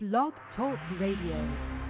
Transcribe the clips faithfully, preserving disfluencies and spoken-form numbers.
Blog Talk Radio.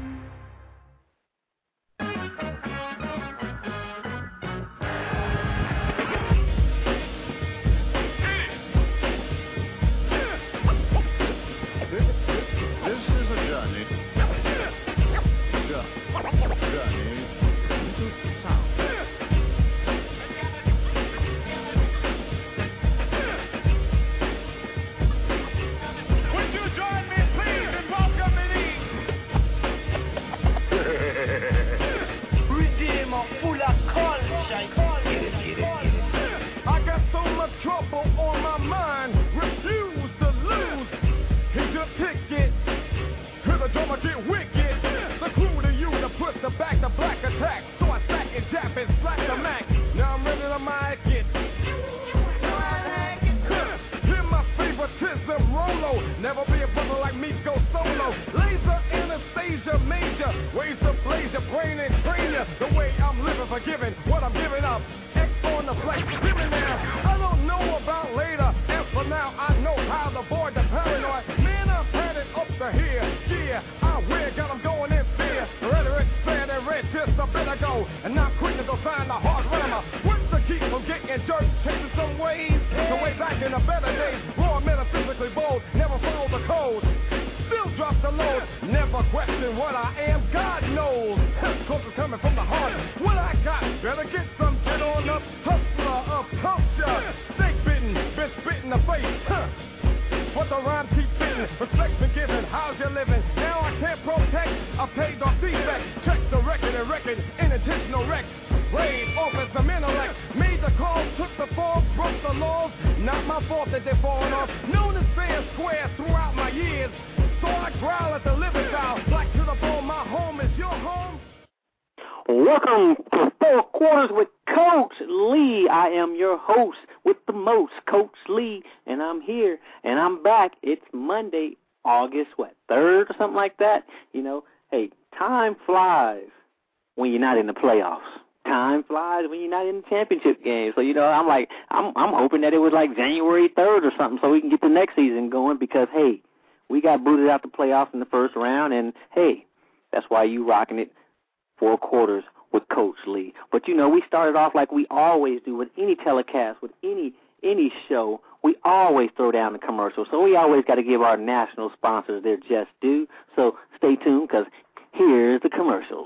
Welcome to Four Quarters with Coach Lee. I am your host with the most, Coach Lee, and I'm here, and I'm back. It's Monday, August, what, third or something like that? You know, hey, time flies when you're not in the playoffs. Time flies when you're not in the championship game. So, you know, I'm like, I'm I'm hoping that it was like January third or something so we can get the next season going because, hey, we got booted out the playoffs in the first round, and, hey, that's why you rocking it. Four Quarters with Coach Lee. But, you know, we started off like we always do with any telecast, with any any show. We always throw down the commercial. So we always got to give our national sponsors their just due. So stay tuned because here's the commercials.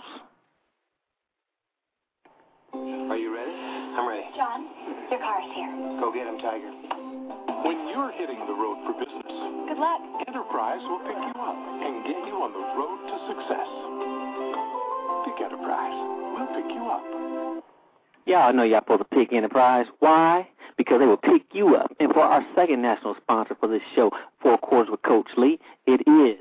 Are you ready? I'm ready. John, your car's here. Go get him, Tiger. When you're hitting the road for business, good luck. Enterprise will pick you up and get you on the road to success. Pick Enterprise. We'll pick you up. Y'all know y'all supposed to pick Enterprise. Why? Because they will pick you up. And for our second national sponsor for this show, Four Quarters with Coach Lee, it is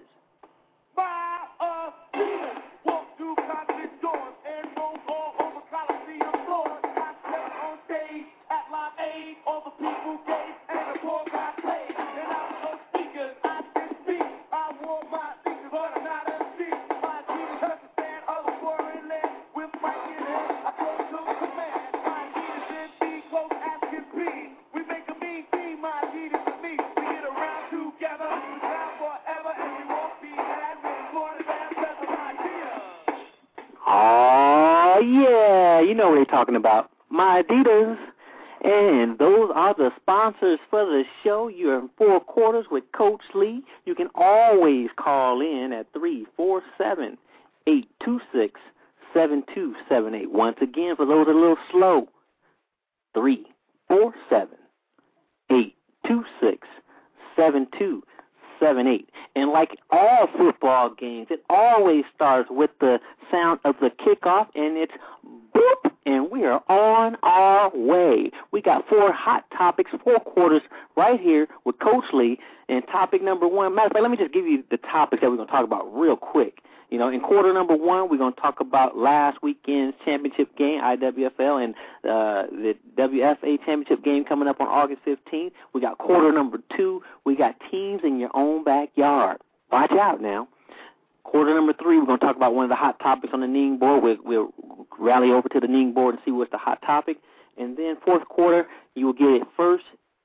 know what they're talking about, My Adidas. And those are the sponsors for the show. You're in Four Quarters with Coach Lee. You can always call in at three four seven, eight two six, seven two seven eight. Once again, for those that are a little slow, three four seven, eight two six, seven two seven eight. And like all football games, it always starts with the sound of the kickoff, and it's boop, and we are on our way. We got four hot topics, four quarters right here with Coach Lee. And topic number one, matter of fact, let me just give you the topics that we're going to talk about real quick. You know, in quarter number one, we're going to talk about last weekend's championship game, I W F L, and uh, the W F A championship game coming up on August fifteenth. We got quarter number two. We got teams in your own backyard. Watch out now. Quarter number three, we're going to talk about one of the hot topics on the Ning board. We'll, we'll rally over to the Ning board and see what's the hot topic. And then fourth quarter, you will get it first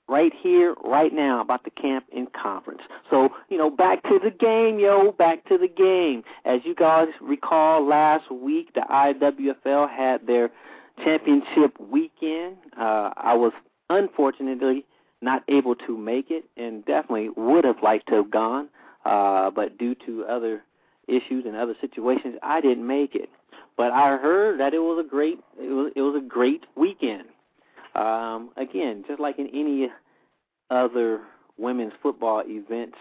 right here, right now about the camp and conference. So, you know, back to the game, yo, back to the game. As you guys recall, last week the I W F L had their championship weekend. Uh, I was unfortunately not able to make it and definitely would have liked to have gone, uh, but due to other issues and other situations, I didn't make it. But I heard that it was a great, it was, it was a great weekend. Um, again, just like in any other women's football events,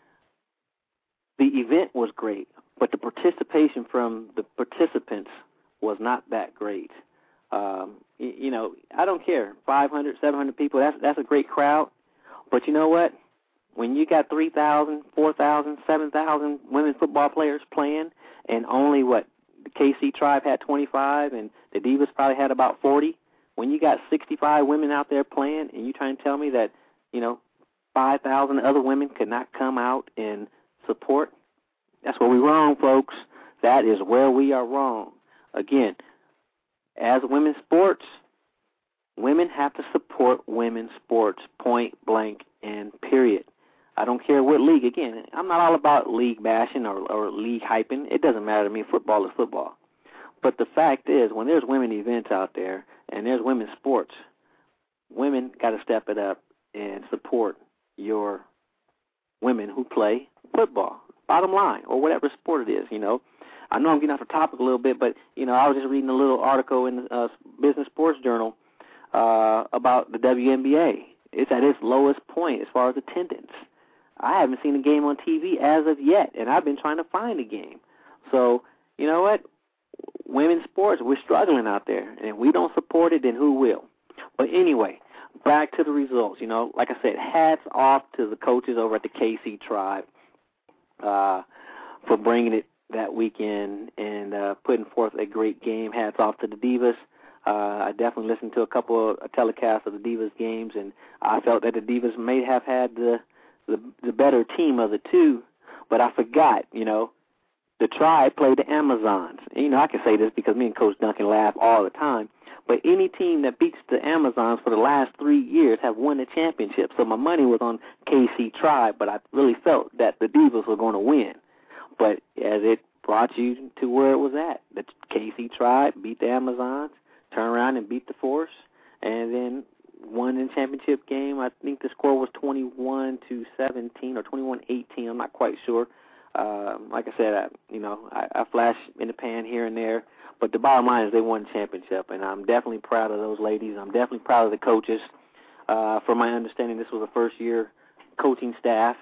the event was great, but the participation from the participants was not that great. Um, you, you know, I don't care, five hundred, seven hundred people, that's that's a great crowd. But you know what? When you got three thousand, four thousand, seven thousand women's football players playing, and only, what, the K C Tribe had twenty-five, and the Divas probably had about forty, when you got sixty-five women out there playing, and you trying to tell me that, you know, five thousand other women could not come out and support, that's where we're wrong, folks. That is where we are wrong. Again, as women's sports, women have to support women's sports, point blank and period. I don't care what league. Again, I'm not all about league bashing or, or league hyping. It doesn't matter to me. Football is football. But the fact is, when there's women events out there and there's women's sports, women got to step it up and support your women who play football, bottom line, or whatever sport it is, you know. I know I'm getting off the topic a little bit, but, you know, I was just reading a little article in the uh, Business Sports Journal uh, about the W N B A. It's at its lowest point as far as attendance. I haven't seen a game on T V as of yet, and I've been trying to find a game. So, you know what? Women's sports, we're struggling out there, and if we don't support it, then who will? But anyway, back to the results. You know, like I said, hats off to the coaches over at the K C Tribe uh, for bringing it that weekend and uh, putting forth a great game. Hats off to the Divas. Uh, I definitely listened to a couple of telecasts of the Divas games, and I felt that the Divas may have had the, the the better team of the two, but I forgot, you know, the Tribe played the Amazons. And, you know, I can say this because me and Coach Duncan laugh all the time, but any team that beats the Amazons for the last three years have won the championship. So my money was on K C Tribe, but I really felt that the Divas were going to win. But as it brought you to where it was at, the K C Tribe beat the Amazons, turned around and beat the Force, and then won the championship game. I think the score was twenty-one to seventeen or twenty-one eighteen. I'm not quite sure. Uh, like I said, I, you know, I, I flash in the pan here and there, but the bottom line is they won the championship, and I'm definitely proud of those ladies. I'm definitely proud of the coaches. Uh, from my understanding, this was a first-year coaching staff.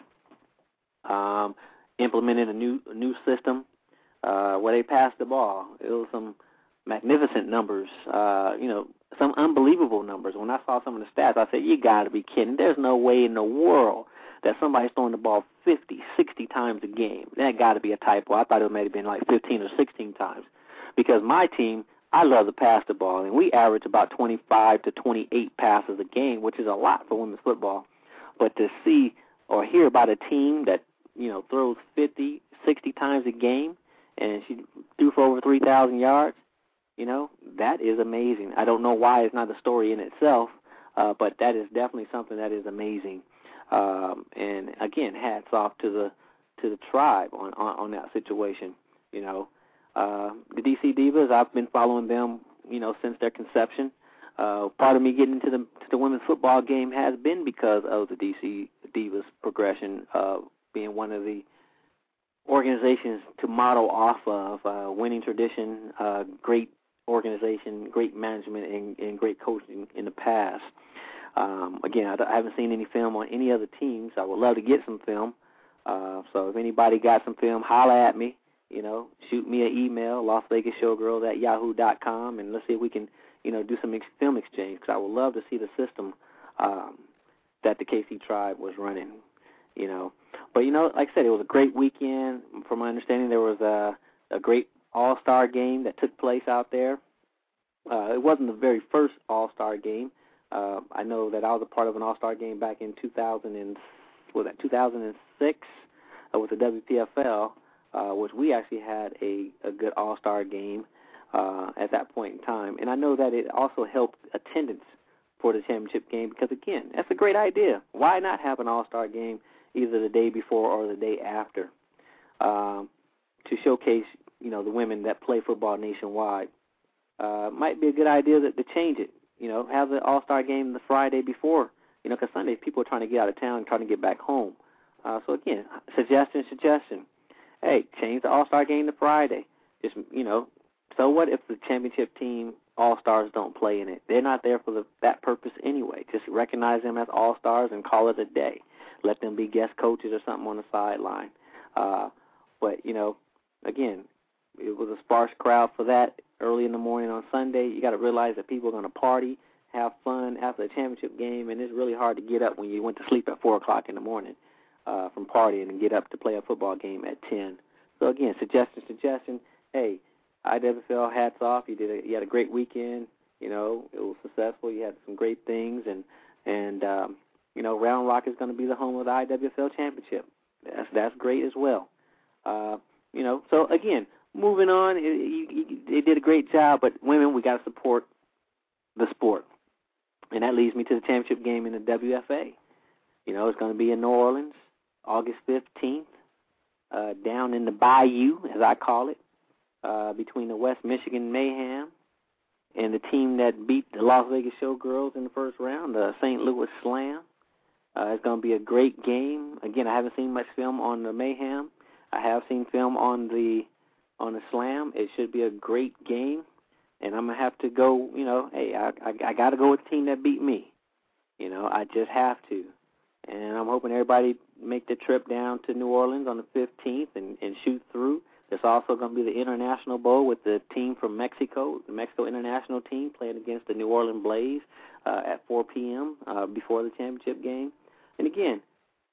Um, implemented a new a new system uh, where they passed the ball. It was some magnificent numbers, uh, you know, some unbelievable numbers. When I saw some of the stats, I said, you got to be kidding. There's no way in the world that somebody's throwing the ball fifty, sixty times a game. That got to be a typo. I thought it may have been like fifteen or sixteen times because my team, I love to pass the ball, and we average about twenty-five to twenty-eight passes a game, which is a lot for women's football. But to see or hear about a team that, you know, throws fifty, sixty times a game, and she threw for over three thousand yards, you know, that is amazing. I don't know why it's not a story in itself, uh, but that is definitely something that is amazing. Um, and, again, hats off to the to the Tribe on, on, on that situation, you know. Uh, the D C Divas, I've been following them, you know, since their conception. Uh, part of me getting into the, to the women's football game has been because of the D C Divas progression, uh, being one of the organizations to model off of, uh, winning tradition, uh, great organization, great management, and, and great coaching in the past. Um, again, I, I haven't seen any film on any other teams. I would love to get some film. Uh, so if anybody got some film, holla at me. You know, shoot me an email, Las Vegas Showgirls at yahoo dot com, and let's see if we can, you know, do some ex- film exchange because I would love to see the system um, that the K C Tribe was running, you know. But, you know, like I said, it was a great weekend. From my understanding, there was a, a great all-star game that took place out there. Uh, it wasn't the very first all-star game. Uh, I know that I was a part of an all-star game back in two thousand and, was that two thousand six uh, with the W P F L, uh, which we actually had a, a good all-star game uh, at that point in time. And I know that it also helped attendance for the championship game because, again, that's a great idea. Why not have an all-star game either the day before or the day after um, to showcase, you know, the women that play football nationwide? Uh, might be a good idea that, to change it. You know, have the all-star game the Friday before, you know, because Sunday people are trying to get out of town and trying to get back home. Uh, so, again, suggestion, suggestion. Hey, change the all-star game to Friday. Just, you know, so what if the championship team all-stars don't play in it? They're not there for the, that purpose anyway. Just recognize them as all-stars and call it a day. Let them be guest coaches or something on the sideline. Uh, but, you know, again, it was a sparse crowd for that early in the morning on Sunday. You got to realize that people are going to party, have fun after the championship game, and it's really hard to get up when you went to sleep at four o'clock in the morning uh, from partying and get up to play a football game at ten. So, again, suggestion, suggestion, hey, I W F L, hats off. You did. A, you had a great weekend. You know, it was successful. You had some great things, and and um, you know, Round Rock is going to be the home of the I W F L championship. That's that's great as well. Uh, you know, so again, moving on, it, it, it did a great job. But women, we got to support the sport, and that leads me to the championship game in the W F A. You know, it's going to be in New Orleans, August fifteenth, uh, down in the Bayou, as I call it. Uh, between the West Michigan Mayhem and the team that beat the Las Vegas Showgirls in the first round, the Saint Louis Slam. Uh, it's going to be a great game. Again, I haven't seen much film on the Mayhem. I have seen film on the on the Slam. It should be a great game, and I'm going to have to go, you know, hey, I, I, I got to go with the team that beat me. You know, I just have to. And I'm hoping everybody make the trip down to New Orleans on the fifteenth and, and shoot through. There's also going to be the International Bowl with the team from Mexico, the Mexico International team, playing against the New Orleans Blaze uh, at four p.m. Uh, before the championship game. And again,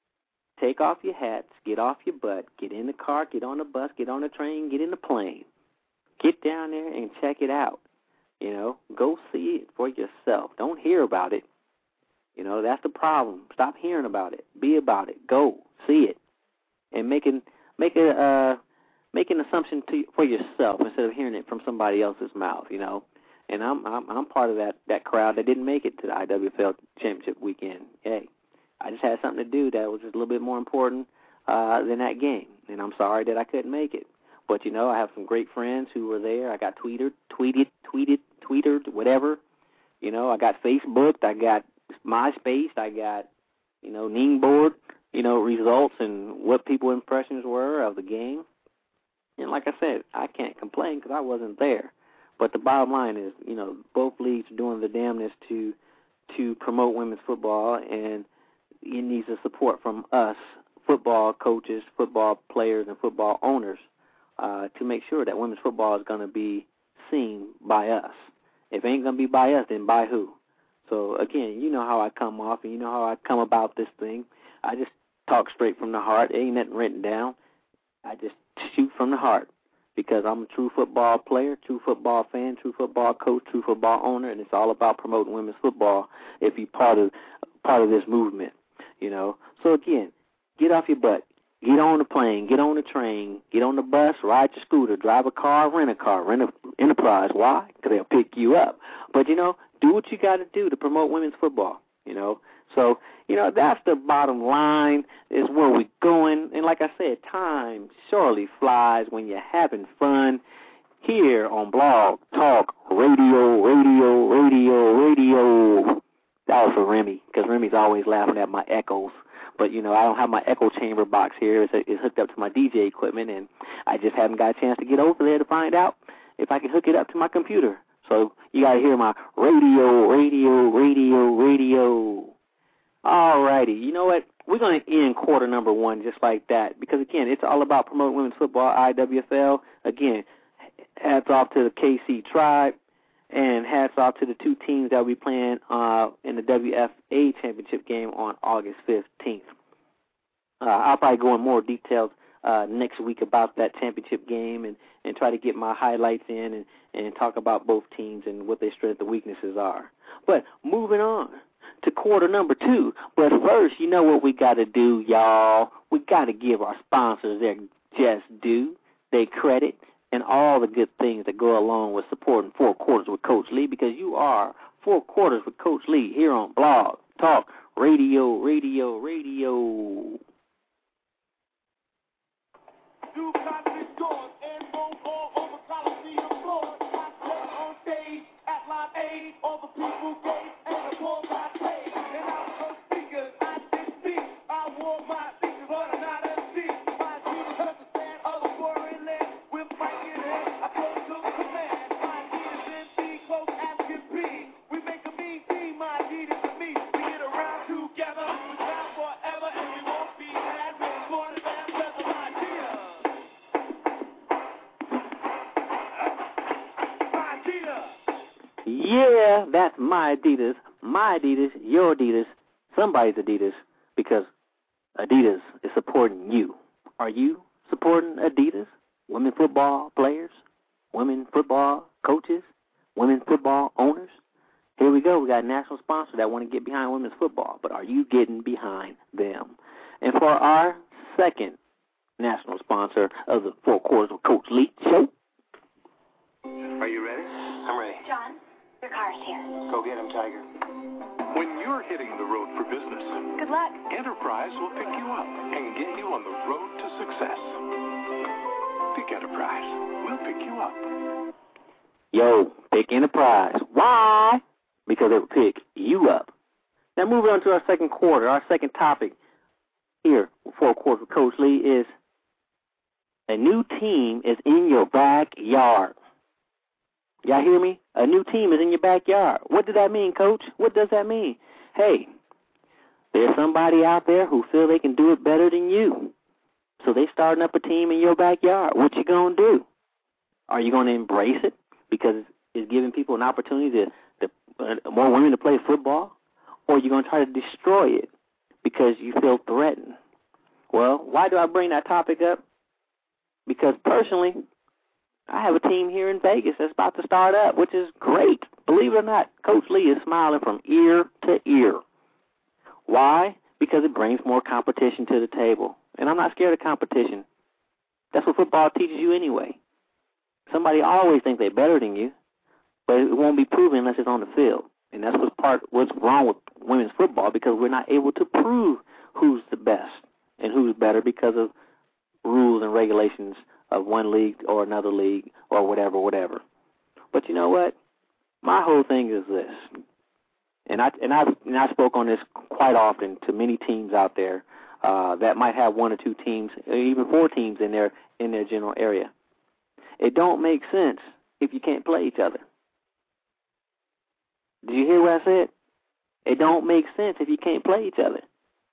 take off your hats, get off your butt, get in the car, get on the bus, get on the train, get in the plane. Get down there and check it out. You know, go see it for yourself. Don't hear about it. You know, that's the problem. Stop hearing about it. Be about it. Go see it, and make it make it. Uh, Make an assumption to, for yourself instead of hearing it from somebody else's mouth, you know. And I'm I'm, I'm part of that, that crowd that didn't make it to the I W F L championship weekend. Hey, I just had something to do that was just a little bit more important uh, than that game, and I'm sorry that I couldn't make it. But, you know, I have some great friends who were there. I got tweeted, tweeted, tweeted, tweeted, whatever. You know, I got Facebooked. I got MySpace. I got, you know, Ningboard, you know, results and what people's impressions were of the game. And like I said, I can't complain because I wasn't there. But the bottom line is, you know, both leagues are doing the damnness to to promote women's football, and it needs the support from us, football coaches, football players, and football owners uh, to make sure that women's football is going to be seen by us. If it ain't going to be by us, then by who? So, again, you know how I come off, and you know how I come about this thing. I just talk straight from the heart. There ain't nothing written down. I just shoot from the heart because I'm a true football player, true football fan, true football coach, true football owner, and it's all about promoting women's football if you're part of part of this movement, you know. So, again, get off your butt. Get on the plane, get on the train, get on the bus, ride your scooter, drive a car, rent a car, rent an Enterprise. Why? Because they'll pick you up. But, you know, do what you got to do to promote women's football, you know. So, you know, that's the bottom line, is where we're going. And like I said, time surely flies when you're having fun here on Blog Talk Radio, Radio, Radio, Radio. That was for Remy, because Remy's always laughing at my echoes. But, you know, I don't have my echo chamber box here. It's, it's hooked up to my D J equipment, and I just haven't got a chance to get over there to find out if I can hook it up to my computer. So you got to hear my radio, radio, radio, radio. All righty. You know what? We're going to end quarter number one just like that because, again, it's all about promoting women's football, I W F L. Again, hats off to the K C Tribe, and hats off to the two teams that will be playing uh, in the W F A championship game on August fifteenth. Uh, I'll probably go in more details uh, next week about that championship game and, and try to get my highlights in and, and talk about both teams and what their strengths and weaknesses are. But moving on to quarter number two. But first, you know what we got to do, y'all. We got to give our sponsors their just due, their credit, and all the good things that go along with supporting Four Quarters with Coach Lee, because you are Four Quarters with Coach Lee here on Blog Talk Radio, Radio, Radio. New concert doors and roll all over Coliseum floors. I stand on stage at Live Aid, all the people gave and the poor got paid. And I was on speakers, I did speak. I wore my speakers, but I'm not a speak. My Jesus understand other foreign land with my in hand. I close to the command. My Jesus in B, close African P. We make a mean team, my Jesus and me. We get around together, we time forever, and we won't be mad. We're born to have just an idea. Yeah, that's my Adidas, my Adidas, your Adidas, somebody's Adidas, because Adidas is supporting you. Are you supporting Adidas? Women football players, women football coaches, women football owners? Here we go. We got a national sponsor that want to get behind women's football, but are you getting behind them? And for our second national sponsor of the Four Quarters with Coach Lee show. Are you ready? I'm ready. John, your car's here. Go get him, Tiger. When you're hitting the road for business, Good luck. Enterprise will pick you up and get you on the road to success. Pick Enterprise. We'll pick you up. Yo, pick Enterprise. Why? Because it will pick you up. Now, moving on to our second quarter, our second topic here for Quarters with Coach Lee is a new team is in your backyard. Y'all hear me? A new team is in your backyard. What does that mean, Coach? What does that mean? Hey, there's somebody out there who feel they can do it better than you. So they starting up a team in your backyard. What you going to do? Are you going to embrace it because it's giving people an opportunity to, to uh, more women to play football? Or are you going to try to destroy it because you feel threatened? Well, why do I bring that topic up? Because personally, I have a team here in Vegas that's about to start up, which is great. Believe it or not, Coach Lee is smiling from ear to ear. Why? Because it brings more competition to the table. And I'm not scared of competition. That's what football teaches you anyway. Somebody always thinks they're better than you, but it won't be proven unless it's on the field. And that's what's part what's wrong with women's football, because we're not able to prove who's the best and who's better because of rules and regulations of one league or another league or whatever, whatever. But you know what? My whole thing is this, and I and I and I spoke on this quite often to many teams out there uh, that might have one or two teams, or even four teams in their in their general area. It don't make sense if you can't play each other. Did you hear what I said? It don't make sense if you can't play each other.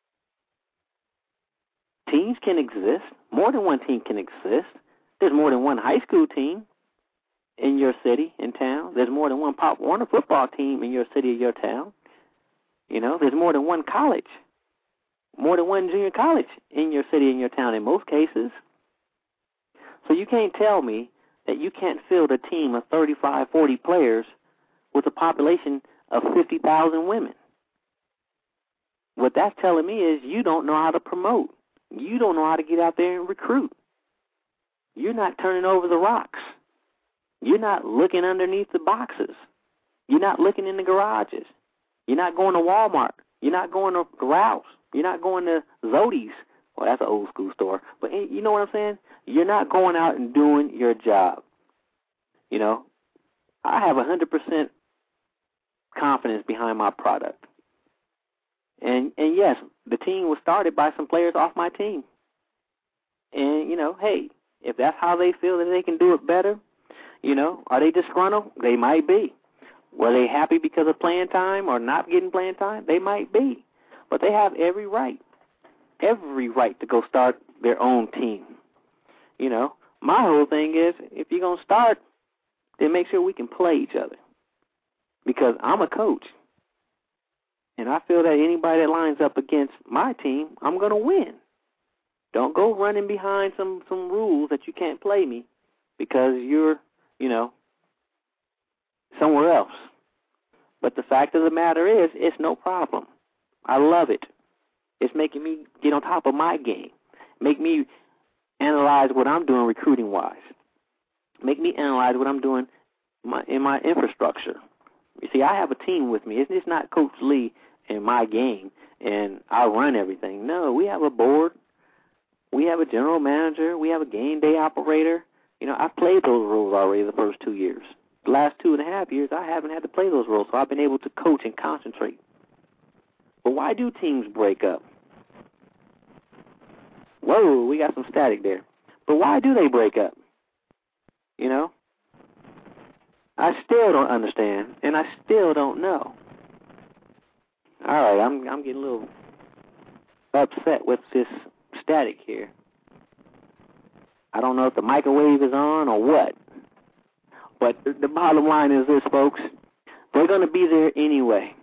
Teams can exist. More than one team can exist. There's more than one high school team in your city, in town. There's more than one Pop Warner football team in your city or your town. You know, there's more than one college, more than one junior college in your city and your town in most cases. So you can't tell me that you can't field a team of thirty-five, forty players with a population of fifty thousand women. What that's telling me is you don't know how to promote. You don't know how to get out there and recruit. You're not turning over the rocks. You're not looking underneath the boxes. You're not looking in the garages. You're not going to Walmart. You're not going to Rouse. You're not going to Zodi's. Well, that's an old school store. But you know what I'm saying? You're not going out and doing your job. You know, I have one hundred percent confidence behind my product. And, and yes, the team was started by some players off my team. And, you know, hey, if that's how they feel that they can do it better, you know, are they disgruntled? They might be. Were they happy because of playing time or not getting playing time? They might be. But they have every right, every right to go start their own team. You know, my whole thing is if you're going to start, then make sure we can play each other. Because I'm a coach. And I feel that anybody that lines up against my team, I'm going to win. Don't go running behind some, some rules that you can't play me because you're, you know, somewhere else. But the fact of the matter is, it's no problem. I love it. It's making me get on top of my game. Make me analyze what I'm doing recruiting-wise. Make me analyze what I'm doing my, in my infrastructure. You see, I have a team with me. It's, it's not Coach Lee and my game, and I run everything. No, we have a board. We have a general manager. We have a game day operator. You know, I've played those roles already the first two years. The last two and a half years, I haven't had to play those roles, so I've been able to coach and concentrate. But why do teams break up? Whoa, we got some static there. But why do they break up? You know? I still don't understand, and I still don't know. All right, I'm I'm getting a little upset with this static here. I don't know if the microwave is on or what. But the, the bottom line is this, folks. They're going to be there anyway.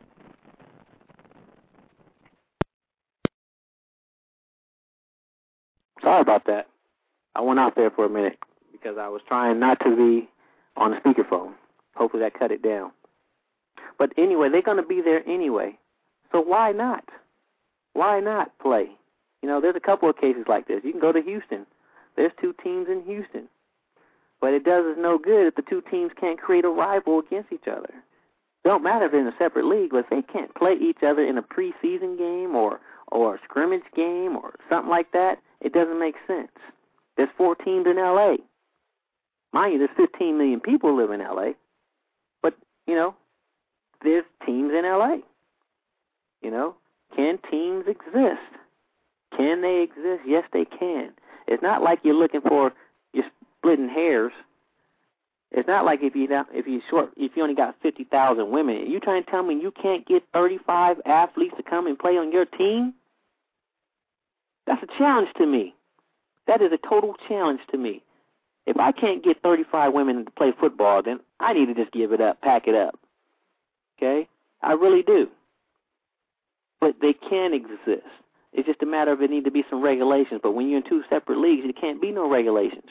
Sorry about that. I went out there for a minute because I was trying not to be on the speakerphone. Hopefully that cut it down. But anyway, they're going to be there anyway. So why not? Why not play? You know, there's a couple of cases like this. You can go to Houston. There's two teams in Houston. But it does us no good if the two teams can't create a rival against each other. Don't matter if they're in a separate league, but if they can't play each other in a preseason game or, or a scrimmage game or something like that, it doesn't make sense. There's four teams in L A Mind you, there's fifteen million people live in L A But, you know, there's teams in L A You know, can teams exist? Can they exist? Yes, they can. It's not like you're looking for, you're splitting hairs. It's not like if you if you short if you only got fifty thousand women, you trying to tell me you can't get thirty-five athletes to come and play on your team? That's a challenge to me. That is a total challenge to me. If I can't get thirty-five women to play football, then I need to just give it up, pack it up. Okay? I really do. But they can exist. It's just a matter of it need to be some regulations. But when you're in two separate leagues, there can't be no regulations.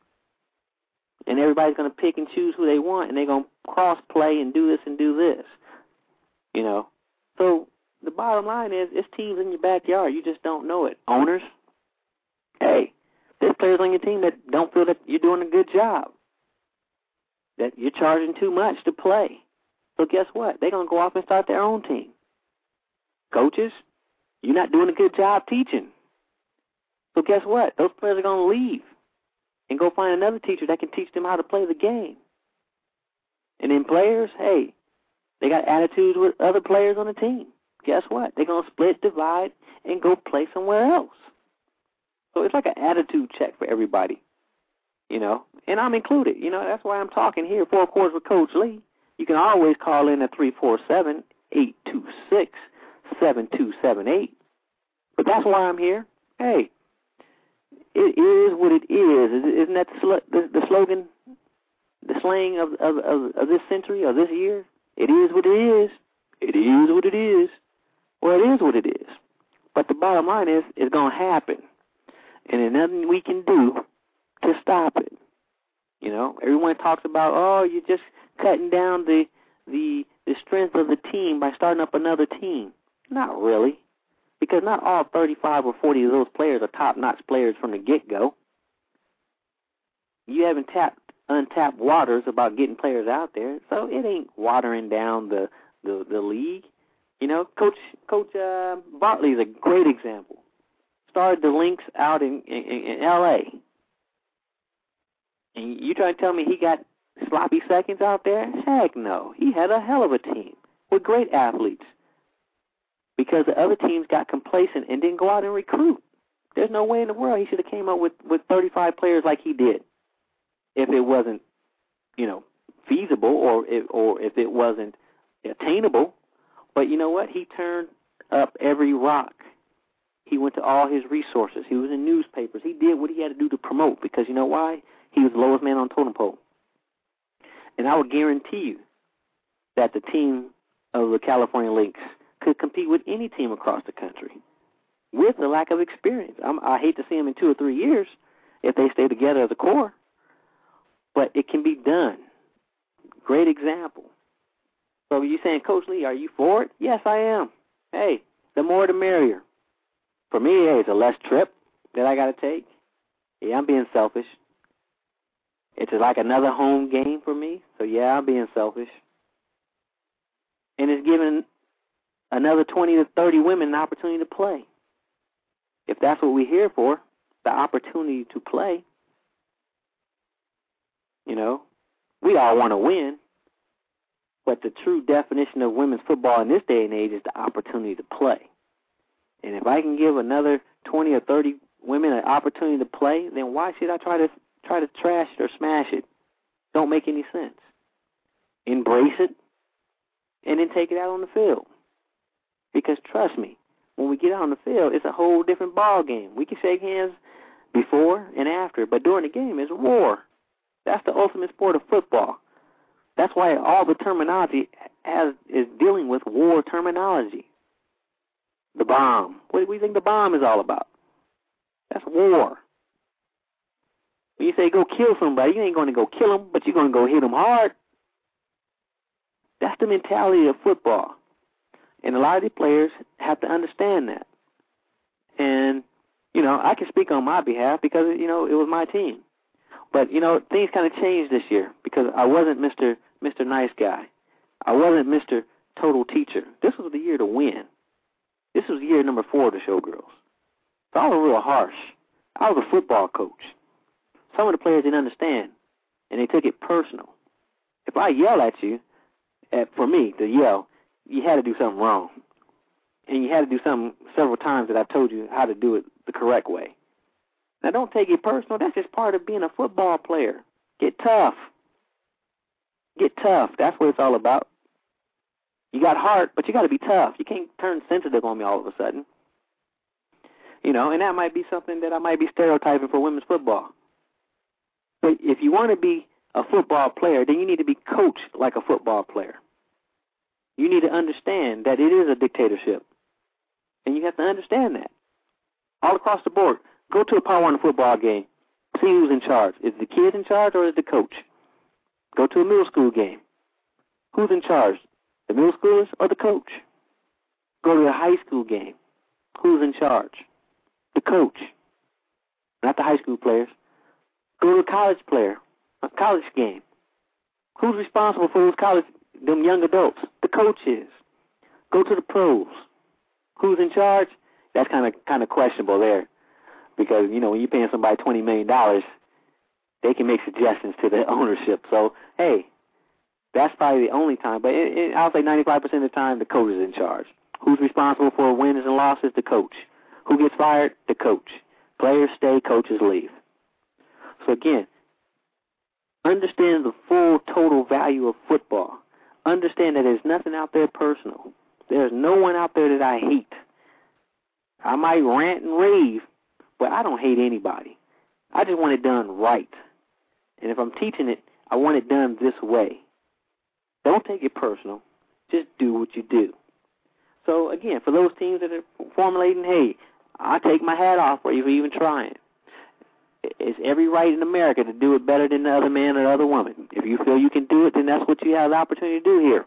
And everybody's going to pick and choose who they want, and they're going to cross-play and do this and do this. You know? So the bottom line is, it's teams in your backyard. You just don't know it. Owners, hey, there's players on your team that don't feel that you're doing a good job, that you're charging too much to play. So guess what? They're going to go off and start their own team. Coaches, you're not doing a good job teaching. So guess what? Those players are going to leave and go find another teacher that can teach them how to play the game. And then players, hey, they got attitudes with other players on the team. Guess what? They're going to split, divide, and go play somewhere else. So it's like an attitude check for everybody, you know, and I'm included. You know, that's why I'm talking here, Four Quarters with Coach Lee. You can always call in at three four seven, eight two six, seven two seven eight. But that's why I'm here. Hey, it is what it is. Isn't that the, sl- the, the slogan, the slang of, of, of, of this century, or this year? It is what it is. It is what it is. Well, it is what it is. But the bottom line is, it's going to happen. And there's nothing we can do to stop it. You know, everyone talks about, oh, you're just cutting down the the the strength of the team by starting up another team. Not really, because not all thirty-five or forty of those players are top-notch players from the get-go. You haven't tapped untapped waters about getting players out there, so it ain't watering down the the, the league. You know, Coach Coach uh, Bartley is a great example. Started the Lynx out in, in, in L A And you trying to tell me he got sloppy seconds out there? Heck no. He had a hell of a team with great athletes because the other teams got complacent and didn't go out and recruit. There's no way in the world he should have came up with, with thirty-five players like he did if it wasn't, you know, feasible or if, or if it wasn't attainable. But you know what? He turned up every rock. He went to all his resources. He was in newspapers. He did what he had to do to promote because you know why? He was the lowest man on the totem pole. And I would guarantee you that the team of the California Lynx could compete with any team across the country with the lack of experience. I'm, I hate to see them in two or three years if they stay together as a core, but it can be done. Great example. So you're saying, Coach Lee, are you for it? Yes, I am. Hey, the more the merrier. For me, hey, it's a less trip that I got to take. Yeah, I'm being selfish. It's like another home game for me. So, yeah, I'm being selfish. and it's giving another twenty to thirty women an opportunity to play. If that's what we're here for, the opportunity to play, you know, we all want to win, but the true definition of women's football in this day and age is the opportunity to play. And if I can give another twenty or thirty women an opportunity to play, then why should I try to try to trash it or smash it? Don't make any sense. Embrace it, and then take it out on the field. Because trust me, when we get out on the field, it's a whole different ball game. We can shake hands before and after, but during the game, it's war. That's the ultimate sport of football. That's why all the terminology has is dealing with war terminology. The bomb. What do you think the bomb is all about? That's war. When you say go kill somebody, you ain't going to go kill them, but you're going to go hit them hard. That's the mentality of football. And a lot of the players have to understand that. And, you know, I can speak on my behalf because, you know, it was my team. But, you know, things kind of changed this year because I wasn't Mister Mister Nice Guy. I wasn't Mister Total Teacher. This was the year to win. This was year number four of the Showgirls. So I was real harsh. I was a football coach. Some of the players didn't understand, and they took it personal. If I yell at you, at, for me to yell, you had to do something wrong. And you had to do something several times that I've told you how to do it the correct way. Now, don't take it personal. That's just part of being a football player. Get tough. Get tough. That's what it's all about. You got heart, but you got to be tough. You can't turn sensitive on me all of a sudden. You know, and that might be something that I might be stereotyping for women's football. But if you want to be a football player, then you need to be coached like a football player. You need to understand that it is a dictatorship. And you have to understand that. All across the board. Go to a Power One football game. See who's in charge. Is the kid in charge or is the coach? Go to a middle school game. Who's in charge? The middle schoolers or the coach? Go to a high school game. Who's in charge? The coach. Not the high school players. Go to a college player, a college game. Who's responsible for those college, them young adults? The coach is. Go to the pros. Who's in charge? That's kind of kind of questionable there. Because, you know, when you're paying somebody twenty million dollars, they can make suggestions to the ownership. So, hey, that's probably the only time. But it, it, I'll say ninety-five percent of the time, the coach is in charge. Who's responsible for wins and losses? The coach. Who gets fired? The coach. Players stay, coaches leave. So, again, understand the full total value of football. Understand that there's nothing out there personal. There's no one out there that I hate. I might rant and rave, but I don't hate anybody. I just want it done right. And if I'm teaching it, I want it done this way. Don't take it personal. Just do what you do. So, again, for those teams that are formulating, hey, I take my hat off for you for even trying. It's every right in America to do it better than the other man or the other woman. If you feel you can do it, then that's what you have the opportunity to do here.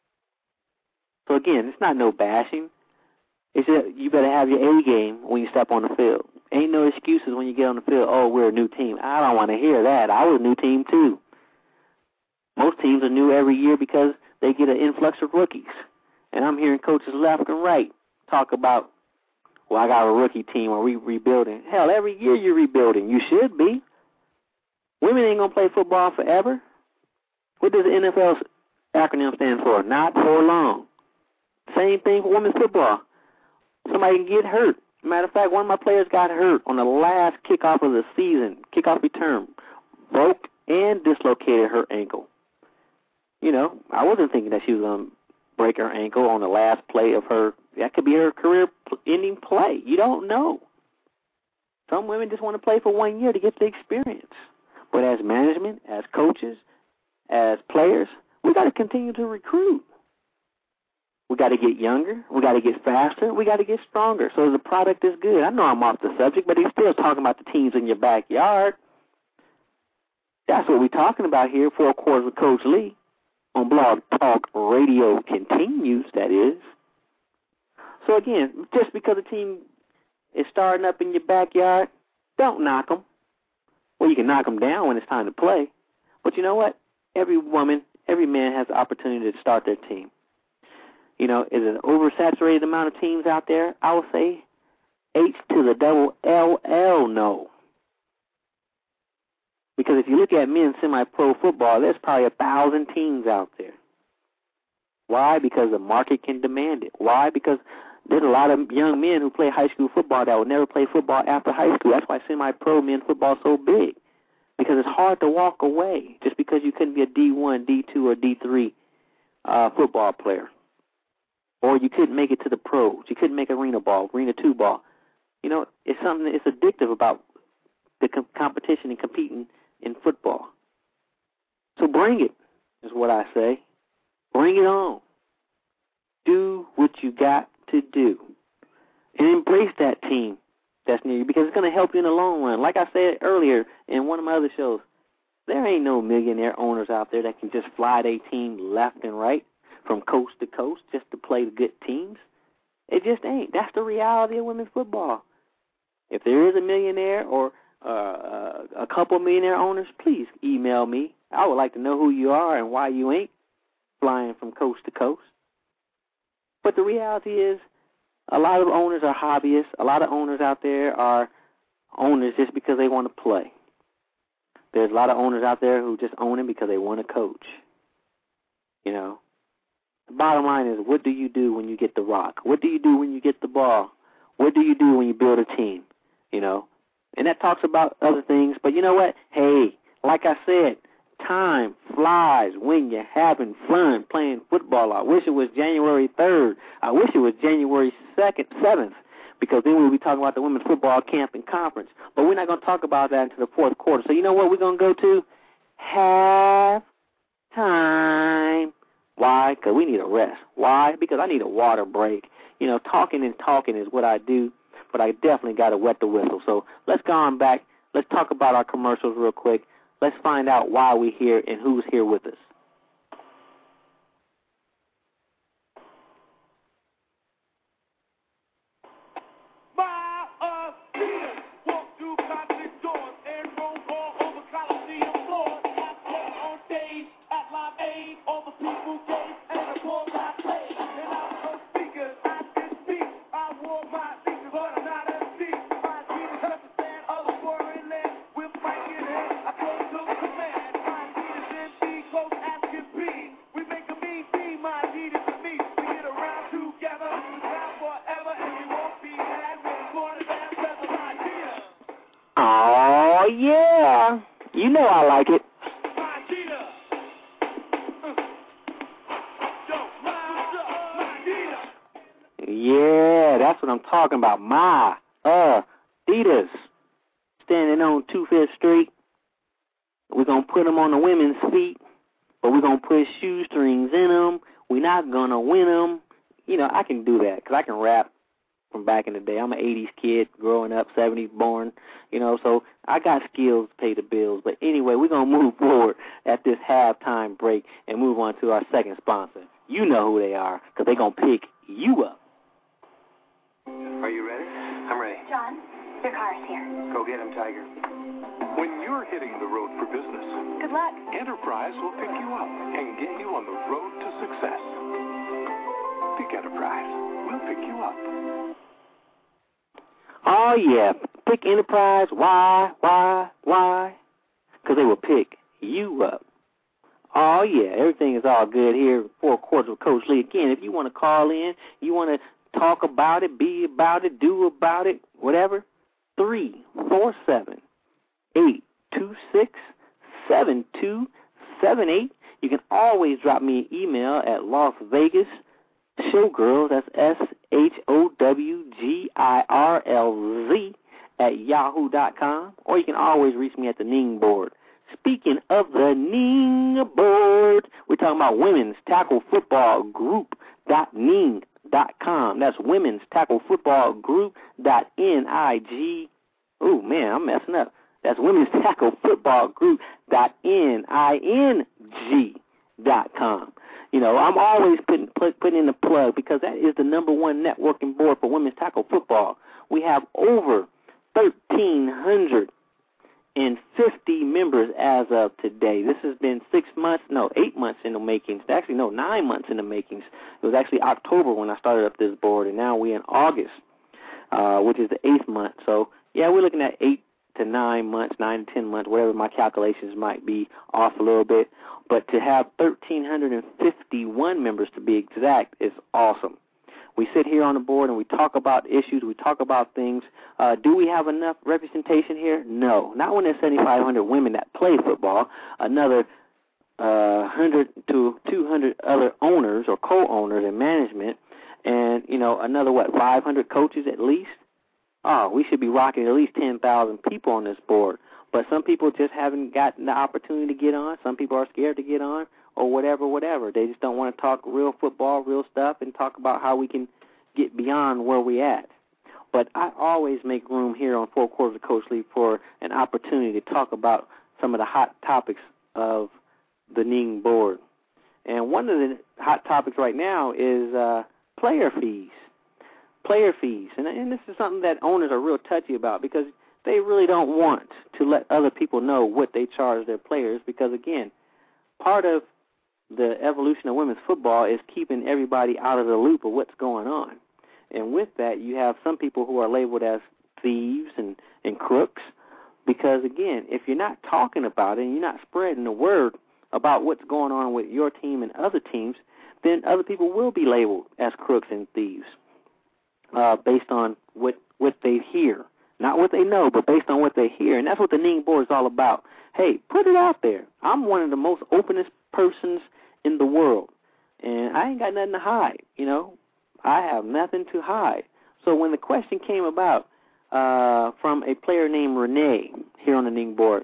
So, again, it's not no bashing. It's just you better have your A game when you step on the field. Ain't no excuses when you get on the field, oh, we're a new team. I don't want to hear that. I was a new team, too. Most teams are new every year because they get an influx of rookies. And I'm hearing coaches left and right talk about, well, I got a rookie team, or we rebuilding. Hell, every year you're rebuilding. You should be. Women ain't going to play football forever. What does the N F L's acronym stand for? Not for long. Same thing for women's football. Somebody can get hurt. Matter of fact, one of my players got hurt on the last kickoff of the season, kickoff return, broke and dislocated her ankle. You know, I wasn't thinking that she was going to break her ankle on the last play of her. That could be her career-ending play. You don't know. Some women just want to play for one year to get the experience. But as management, as coaches, as players, we got to continue to recruit. We got to get younger. We got to get faster. We got to get stronger so the product is good. I know I'm off the subject, but he's still talking about the teams in your backyard. That's what we're talking about here, Four Quarters with Coach Lee on Blog Talk Radio Continues, that is. So, again, just because a team is starting up in your backyard, don't knock them. Well, you can knock them down when it's time to play. But you know what? Every woman, every man has the opportunity to start their team. You know, is it an oversaturated amount of teams out there? I would say H to the double L L no. Because if you look at men's semi-pro football, there's probably a thousand teams out there. Why? Because the market can demand it. Why? Because there's a lot of young men who play high school football that will never play football after high school. That's why semi-pro men's football is so big. Because it's hard to walk away just because you couldn't be a D one, D two, or D three uh, football player. Or you couldn't make it to the pros. You couldn't make arena ball, arena two ball. You know, it's something that's addictive about the com- competition and competing in football. So bring it, is what I say. Bring it on. Do what you got to do. And embrace that team that's near you because it's going to help you in the long run. Like I said earlier in one of my other shows, there ain't no millionaire owners out there that can just fly their team left and right from coast to coast just to play the good teams. It just ain't. That's the reality of women's football. If there is a millionaire or uh, a couple millionaire owners, please email me. I would like to know who you are and why you ain't flying from coast to coast. But the reality is a lot of owners are hobbyists. A lot of owners out there are owners just because they want to play. There's a lot of owners out there who just own it because they want to coach. You know, the bottom line is, what do you do when you get the rock? What do you do when you get the ball? What do you do when you build a team? You know, and that talks about other things. But you know what? Hey, like I said, time flies when you're having fun playing football. I wish it was January third. I wish it was January second, seventh, because then we'll be talking about the women's football camp and conference. But we're not going to talk about that until the fourth quarter. So you know what we're going to go to? Half time. Why? Because we need a rest. Why? Because I need a water break. You know, talking and talking is what I do, but I definitely got to wet the whistle. So let's go on back. Let's talk about our commercials real quick. Let's find out why we're here and who's here with us. My Adidas walk through concert doors and roll all over Coliseum floors. I play on stage at Live Aid, all the people gave and the balls I played. And I was on speakers, I did speak. I wore my sneakers, but I'm not a thief. My Adidas represent all the foreign land with Mike in hand. I go to command. My Adidas M C close as can be. We make a mean team, my Adidas and me. We get around together, now forever, and we won't be mad. We're born and that's my Adidas. Oh, yeah. You know I like it. My Adidas. Uh. Yo, my, my Adidas. Yeah, that's what I'm talking about. My uh, Adidas. Standing on two-Fifth Street. We're going to put them on the women's feet, but we're going to put shoestrings in them. We're not going to win them. You know, I can do that because I can rap from back in the day. I'm an eighties kid growing up, seventies born, you know, so I got skills to pay the bills. But anyway, we're going to move forward at this halftime break and move on to our second sponsor. You know who they are because they're going to pick you up. Are you ready? I'm ready. John, your car's here. Go get him, Tiger. When you're hitting the road for business, Good luck. Enterprise will pick you up and get you on the road to success. Pick Enterprise. We'll pick you up. Oh, yeah. Pick Enterprise. Why? Why? Why? Because they will pick you up. Oh, yeah. Everything is all good here. Four quarters with Coach Lee. Again, if you want to call in, you want to talk about it, be about it, do about it, whatever, three four seven, eight two six, seven two seven eight. You can always drop me an email at Las Vegas Showgirls, that's S H O W G I R L Z, at yahoo dot com, or you can always reach me at the Ning board. Speaking of the Ning board, we're talking about Women's Tackle Football Group dot ning dot com. That's Women's Tackle Football Group dot N I G. Oh, man, I'm messing up. That's Women's Tackle Football Group dot N I N G dot com. You know, I'm always putting putting in the plug because that is the number one networking board for women's tackle football. We have over thirteen hundred fifty members as of today. This has been six months, no, eight months in the makings. Actually, no, nine months in the makings. It was actually October when I started up this board, and now we're in August, uh, which is the eighth month. So, yeah, we're looking at eight to nine months, nine to ten months, whatever my calculations might be off a little bit. But to have one thousand three hundred fifty-one members, to be exact, is awesome. We sit here on the board and we talk about issues, we talk about things. Uh, do we have enough representation here? No. Not when there's seventy-five hundred women that play football, another uh, one hundred to two hundred other owners or co-owners and management, and, you know, another, what, five hundred coaches at least? Oh, we should be rocking at least ten thousand people on this board. But some people just haven't gotten the opportunity to get on. Some people are scared to get on, or whatever, whatever. They just don't want to talk real football, real stuff, and talk about how we can get beyond where we at. But I always make room here on Four Quarters of Coach Lee for an opportunity to talk about some of the hot topics of the Ning board. And one of the hot topics right now is uh, player fees. Player fees. And, and this is something that owners are real touchy about because they really don't want to let other people know what they charge their players because, again, part of the evolution of women's football is keeping everybody out of the loop of what's going on. And with that, you have some people who are labeled as thieves and, and crooks because, again, if you're not talking about it and you're not spreading the word about what's going on with your team and other teams, then other people will be labeled as crooks and thieves uh, based on what, what they hear. Not what they know, but based on what they hear. And that's what the Ning board is all about. Hey, put it out there. I'm one of the most openest persons in the world, and I ain't got nothing to hide, you know. I have nothing to hide. So when the question came about uh, from a player named Renee here on the Ning board,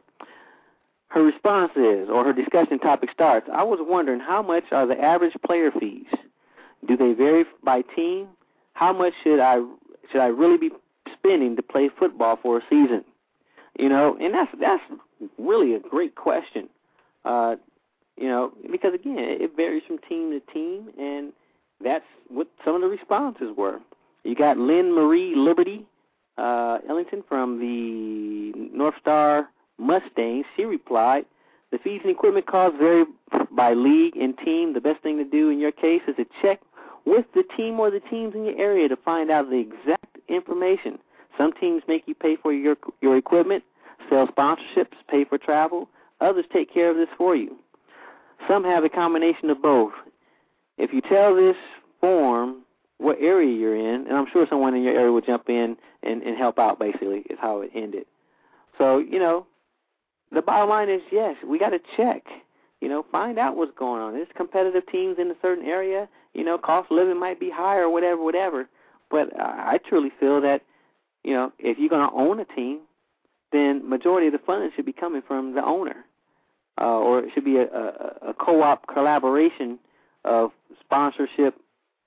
her response is, or her discussion topic starts, I was wondering how much are the average player fees? Do they vary by team? How much should I should I really be spending to play football for a season? You know, and that's that's really a great question. Uh, you know, because again, it varies from team to team, and that's what some of the responses were. You got Lynn Marie Liberty uh, Ellington from the North Star Mustangs. She replied, "The fees and equipment costs vary by league and team. The best thing to do in your case is to check with the team or the teams in your area to find out the exact information. Some teams make you pay for your your equipment, sell sponsorships, pay for travel. Others take care of this for you. Some have a combination of both. If you tell this form what area you're in, and I'm sure someone in your area will jump in and, and help out, basically, is how it ended. So, you know, the bottom line is, yes, we got to check. You know, find out what's going on. There's competitive teams in a certain area. You know, cost of living might be higher or whatever, whatever. But I truly feel that, you know, if you're going to own a team, then majority of the funds should be coming from the owner. Uh, or it should be a, a, a co-op collaboration of sponsorship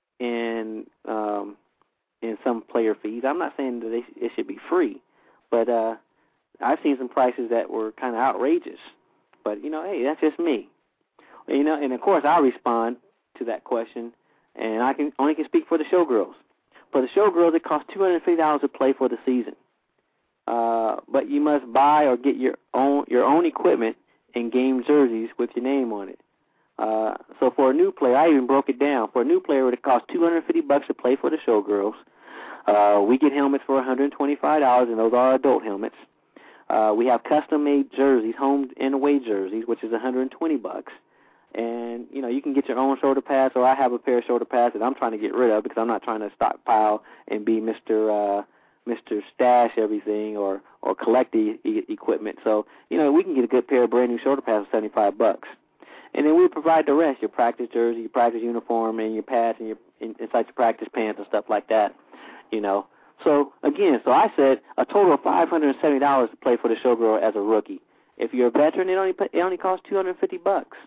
and um, and some player fees. I'm not saying that they, it should be free, but uh, I've seen some prices that were kind of outrageous. But, you know, hey, that's just me. You know, and, of course, I respond to that question, and I can only can speak for the Showgirls. For the Showgirls, it costs two hundred fifty dollars to play for the season. Uh, but you must buy or get your own your own equipment and game jerseys with your name on it. Uh, so for a new player, I even broke it down. For a new player, it would cost two hundred fifty bucks to play for the Showgirls. Uh, we get helmets for one hundred twenty-five dollars, and those are adult helmets. Uh, we have custom-made jerseys, home and away jerseys, which is one hundred twenty bucks. And, you know, you can get your own shoulder pads, or I have a pair of shoulder pads that I'm trying to get rid of because I'm not trying to stockpile and be Mister Uh, Mister Stash everything or, or collect the e- equipment. So, you know, we can get a good pair of brand new shoulder pads for seventy-five bucks. And then we provide the rest, your practice jersey, your practice uniform, and your pads and your in, inside your practice pants and stuff like that, you know. So, again, so I said a total of five hundred seventy dollars to play for the Showgirl as a rookie. If you're a veteran, it only it only costs two hundred fifty bucks,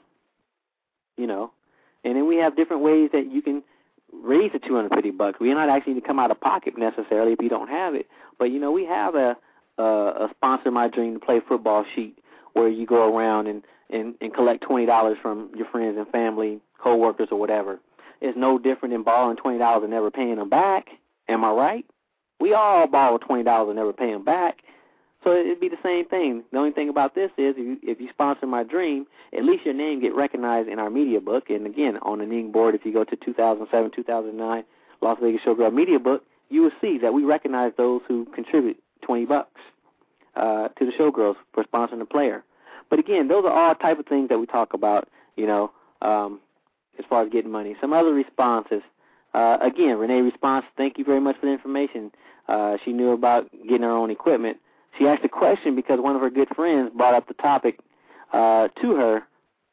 you know. And then we have different ways that you can raise the two hundred fifty bucks. We're not actually to come out of pocket necessarily if you don't have it. But, you know, we have a, a, a Sponsor My Dream to Play Football sheet where you go around and, and, and collect twenty dollars from your friends and family, coworkers, or whatever. It's no different than borrowing twenty dollars and never paying them back. Am I right? We all borrow twenty dollars and never pay them back. So it'd be the same thing. The only thing about this is if you, if you sponsor my dream, at least your name get recognized in our media book. And, again, on the Ning board, if you go to two thousand seven, two thousand nine Las Vegas Showgirl Media Book, you will see that we recognize those who contribute twenty bucks uh, to the Showgirls for sponsoring a player. But, again, those are all type of things that we talk about, you know, um, as far as getting money. Some other responses. Uh, again, Renee Response, thank you very much for the information. Uh, she knew about getting her own equipment. She asked a question because one of her good friends brought up the topic uh, to her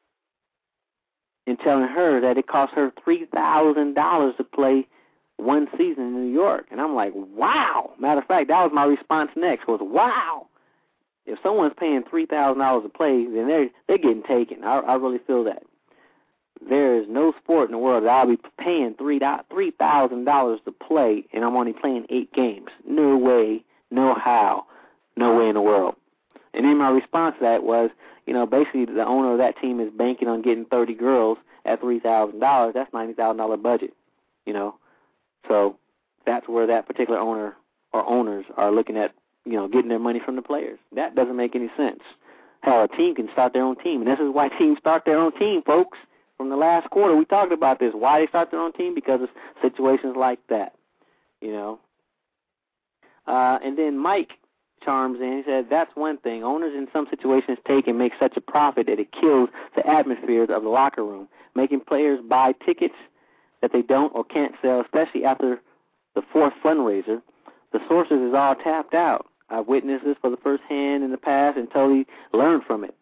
in telling her that it cost her three thousand dollars to play one season in New York. And I'm like, wow. Matter of fact, that was my response next was, wow. If someone's paying three thousand dollars to play, then they're, they're getting taken. I, I really feel that. There is no sport in the world that I'll be paying three thousand dollars to play, and I'm only playing eight games. No way, no how. No way in the world. And then my response to that was, you know, basically the owner of that team is banking on getting thirty girls at three thousand dollars. That's ninety thousand dollars budget, you know. So that's where that particular owner or owners are looking at, you know, getting their money from the players. That doesn't make any sense. Hell, a team can start their own team. And this is why teams start their own team, folks. From the last quarter, we talked about this. Why they start their own team? Because of situations like that, you know. Uh, and then Mike chimes in. He said, that's one thing. Owners in some situations take and make such a profit that it kills the atmosphere of the locker room, making players buy tickets that they don't or can't sell, especially after the fourth fundraiser. The sources is all tapped out. I've witnessed this for the first hand in the past and totally learned from it.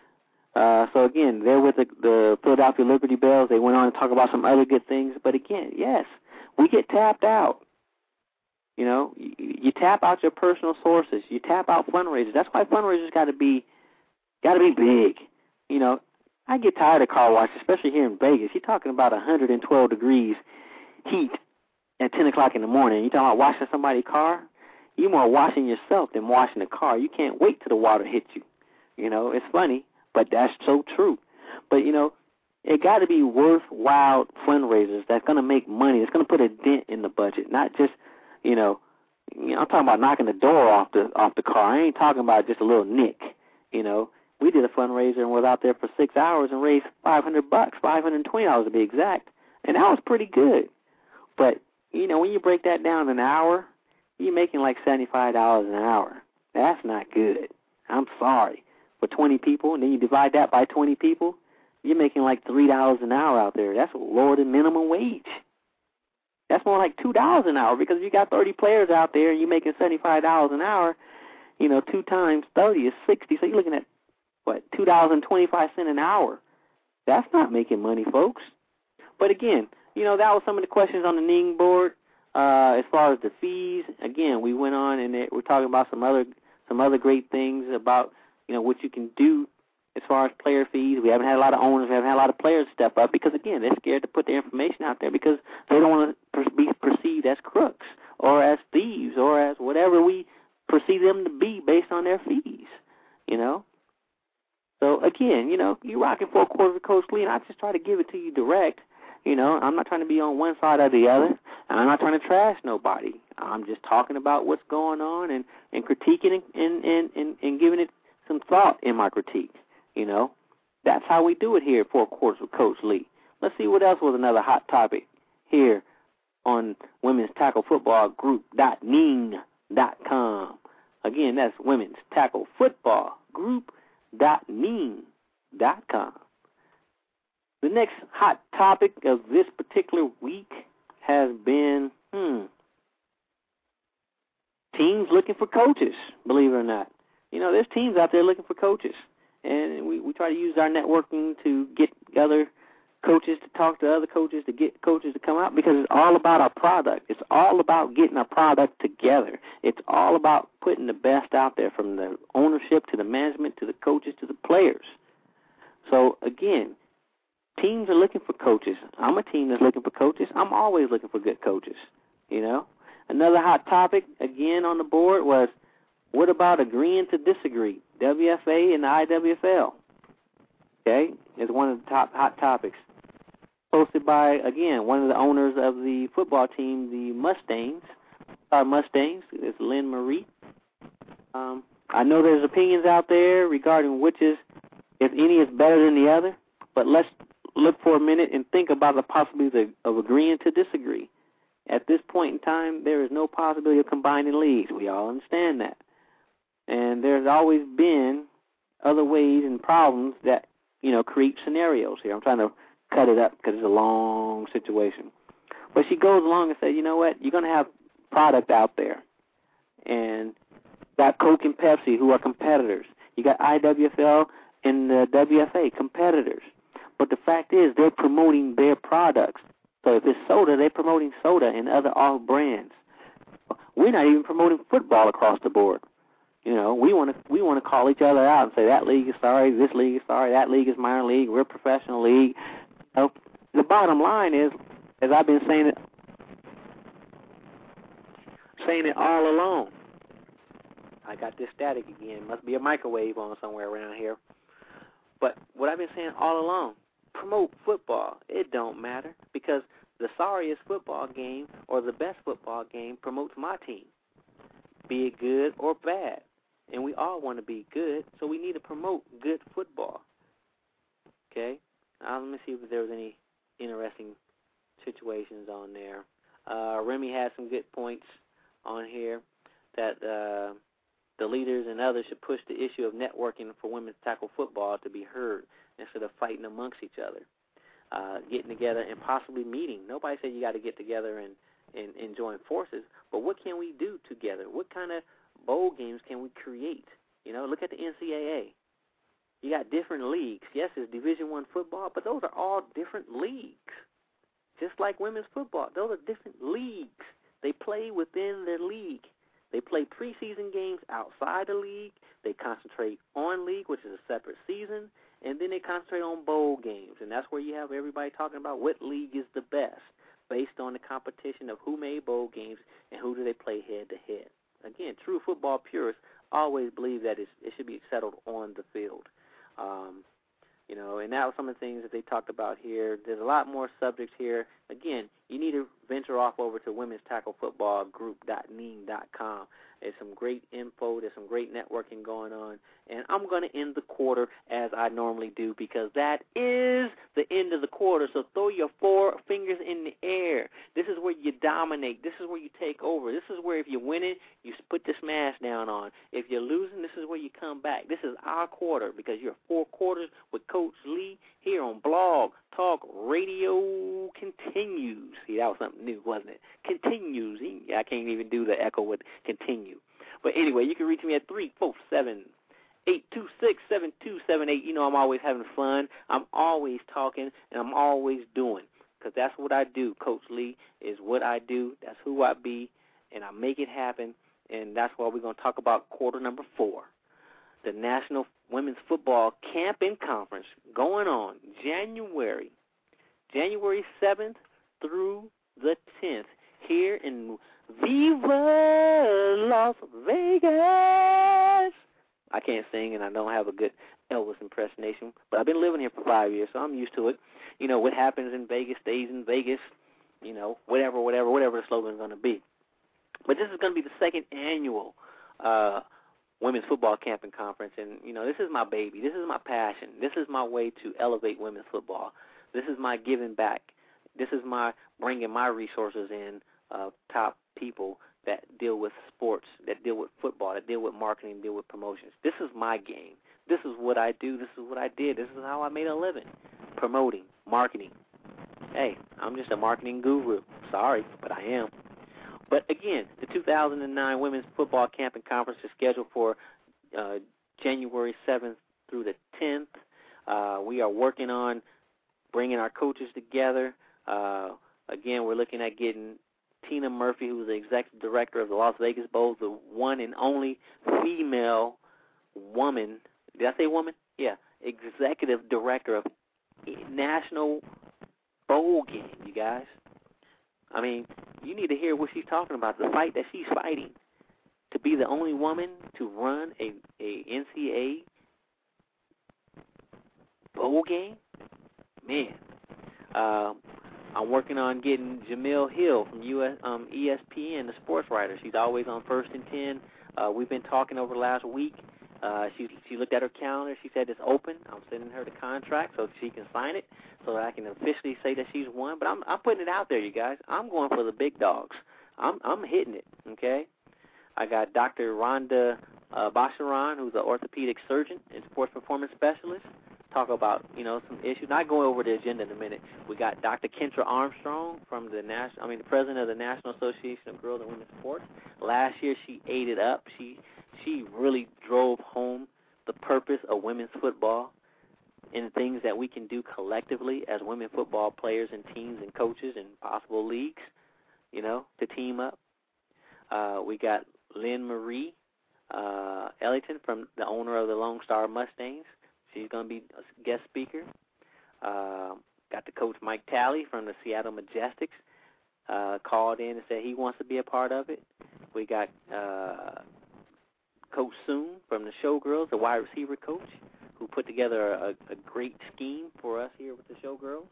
Uh, so, again, they're with the, the Philadelphia Liberty Bells. They went on to talk about some other good things. But, again, yes, we get tapped out. You know, you, you tap out your personal sources. You tap out fundraisers. That's why fundraisers got to be got to be big. You know, I get tired of car washes, especially here in Vegas. You're talking about one hundred twelve degrees heat at ten o'clock in the morning. You're talking about washing somebody's car? You're more washing yourself than washing the car. You can't wait till the water hits you. You know, it's funny, but that's so true. But, you know, it got to be worthwhile fundraisers that's going to make money. It's going to put a dent in the budget, not just, you know, you know, I'm talking about knocking the door off the off the car. I ain't talking about just a little nick. You know, we did a fundraiser and was out there for six hours and raised five hundred bucks, five hundred twenty dollars to be exact, and that was pretty good. But you know, when you break that down an hour, you're making like seventy-five dollars an hour. That's not good. I'm sorry. For twenty people, and then you divide that by twenty people, you're making like three dollars an hour out there. That's lower than minimum wage. That's more like two dollars an hour, because if you got thirty players out there and you're making seventy-five dollars an hour, you know, two times thirty is sixty. So you're looking at, what, two dollars and twenty-five cents an hour. That's not making money, folks. But, again, you know, that was some of the questions on the Ning board. Uh, as far as the fees, again, we went on and it, we're talking about some other some other great things about, you know, what you can do as far as player fees. We haven't had a lot of owners. We haven't had a lot of players step up because, again, they're scared to put their information out there because they don't want to be perceived as crooks or as thieves or as whatever we perceive them to be based on their fees, you know. So, again, you know, you're rocking four quarters with Coach Lee, and I just try to give it to you direct. You know, I'm not trying to be on one side or the other, and I'm not trying to trash nobody. I'm just talking about what's going on and, and critiquing and, and, and, and giving it some thought in my critique. You know, that's how we do it here at Four Quarters with Coach Lee. Let's see what else was another hot topic here on Women's Tackle Football Group dot ning dot com. Again, that's Women's Tackle Football Group dot ning dot com. The next hot topic of this particular week has been, hmm, teams looking for coaches, believe it or not. You know, there's teams out there looking for coaches. And we, we try to use our networking to get other coaches to talk to other coaches, to get coaches to come out, because it's all about our product. It's all about getting our product together. It's all about putting the best out there, from the ownership to the management to the coaches to the players. So, again, teams are looking for coaches. I'm a team that's looking for coaches. I'm always looking for good coaches, you know. Another hot topic, again, on the board was, what about agreeing to disagree? W F A and the I W F L, okay, is one of the top hot topics. Posted by, again, one of the owners of the football team, the Mustangs, uh, Mustangs, it's Lynn Marie. Um, I know there's opinions out there regarding which is, if any, is better than the other, but let's look for a minute and think about the possibility of, of agreeing to disagree. At this point in time, there is no possibility of combining leagues. We all understand that. And there's always been other ways and problems that, you know, create scenarios here. I'm trying to cut it up because it's a long situation. But she goes along and says, you know what, you're going to have product out there. And got Coke and Pepsi, who are competitors. You got I W F L and the W F A, competitors. But the fact is, they're promoting their products. So if it's soda, they're promoting soda and other off brands. We're not even promoting football across the board. You know, we want to we want to call each other out and say that league is sorry, this league is sorry, that league is minor league, we're a professional league. So the bottom line is, as I've been saying it, saying it all along. I got this static again. Must be a microwave on somewhere around here. But what I've been saying all along, promote football. It don't matter, because the sorriest football game or the best football game promotes my team, be it good or bad. And we all want to be good, so we need to promote good football. Okay? Now, let me see if there was any interesting situations on there. Uh, Remy had some good points on here that uh, the leaders and others should push the issue of networking for women's tackle football to be heard instead of fighting amongst each other, uh, getting together and possibly meeting. Nobody said you got to get together and, and, and join forces, but what can we do together? What kind of bowl games can we create? You know, look at the N C double A. You got different leagues. Yes, it's Division One football, but those are all different leagues. Just like women's football, those are different leagues. They play within their league. They play preseason games outside the league. They concentrate on league, which is a separate season, and then they concentrate on bowl games. And that's where you have everybody talking about what league is the best based on the competition of who made bowl games and who do they play head-to-head. Again, true football purists always believe that it's, it should be settled on the field. Um, you know, and that was some of the things that they talked about here. There's a lot more subjects here. Again, you need to venture off over to women's tackle football group dot neem dot com. There's some great info. There's some great networking going on. And I'm going to end the quarter as I normally do, because that is the end of the quarter. So throw your four fingers in the air. This is where you dominate. This is where you take over. This is where if you're winning, you put the smash down on. If you're losing, this is where you come back. This is our quarter, because you're four quarters with Coach Lee here on Blog Talk Radio Continues. See, that was something new, wasn't it? Continues. I can't even do the echo with continue. But anyway, you can reach me at three four seven, eight two six, seven two seven eight. You know I'm always having fun. I'm always talking, and I'm always doing, because that's what I do. Coach Lee is what I do. That's who I be, and I make it happen, and that's why we're going to talk about quarter number four, the National Women's Football Camp and Conference going on January, January seventh through the tenth here in Viva Las Vegas. I can't sing, and I don't have a good Elvis impersonation, but I've been living here for five years, so I'm used to it. You know, what happens in Vegas stays in Vegas, you know, whatever, whatever, whatever the slogan is going to be. But this is going to be the second annual uh, Women's Football Camp and Conference, and, you know, this is my baby. This is my passion. This is my way to elevate women's football. This is my giving back. This is my bringing my resources in of top people that deal with sports, that deal with football, that deal with marketing, deal with promotions. This is my game. This is what I do. This is what I did. This is how I made a living, promoting, marketing. Hey, I'm just a marketing guru. Sorry, but I am. But again, the two thousand nine Women's Football Camp and Conference is scheduled for uh, January seventh through the tenth. Uh, we are working on bringing our coaches together. Uh, again, we're looking at getting Tina Murphy, who's the executive director of the Las Vegas Bowl, the one and only female woman. Did I say woman? Yeah, executive director of National Bowl Game, you guys. I mean, you need to hear what she's talking about, the fight that she's fighting, to be the only woman to run a, a N C double A bowl game. Man, uh, I'm working on getting Jamil Hill from U S, um, E S P N, the sports writer. She's always on First and ten Uh, we've been talking over the last week. Uh, she she looked at her calendar. She said it's open. I'm sending her the contract so she can sign it so that I can officially say that she's won. But I'm I'm putting it out there, you guys. I'm going for the big dogs. I'm I'm hitting it, okay? I got Doctor Rhonda uh, Basharan, who's an orthopedic surgeon and sports performance specialist. Talk about, you know, some issues. Not going over the agenda in a minute. We got Doctor Kendra Armstrong from the national, I mean, the president of the National Association of Girls and Women's Sports. Last year, she ate it up. She she really drove home the purpose of women's football and things that we can do collectively as women football players and teams and coaches and possible leagues, you know, to team up. Uh, we got Lynn Marie uh, Ellington, from the owner of the Lone Star Mustangs. She's going to be a guest speaker. Uh, got the coach Mike Talley from the Seattle Majestics uh, called in and said he wants to be a part of it. We got uh, Coach Soon from the Showgirls, the wide receiver coach, who put together a, a great scheme for us here with the Showgirls.